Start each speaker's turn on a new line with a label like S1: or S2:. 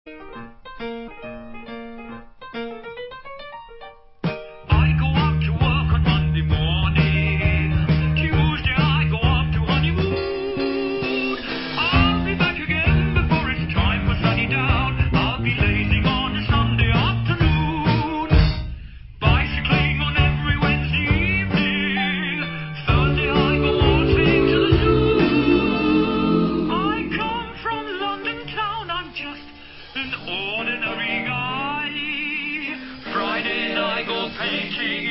S1: I go up to work on Monday morning. Tuesday I go off to honeymoon. I'll be back again before it's time for sunny down. I'll be lazing on a Sunday afternoon. Bicycling on every Wednesday evening. Thursday I go waltzing to the zoo. I come from London town, I'm just an ordinary guy. Fridays I go painting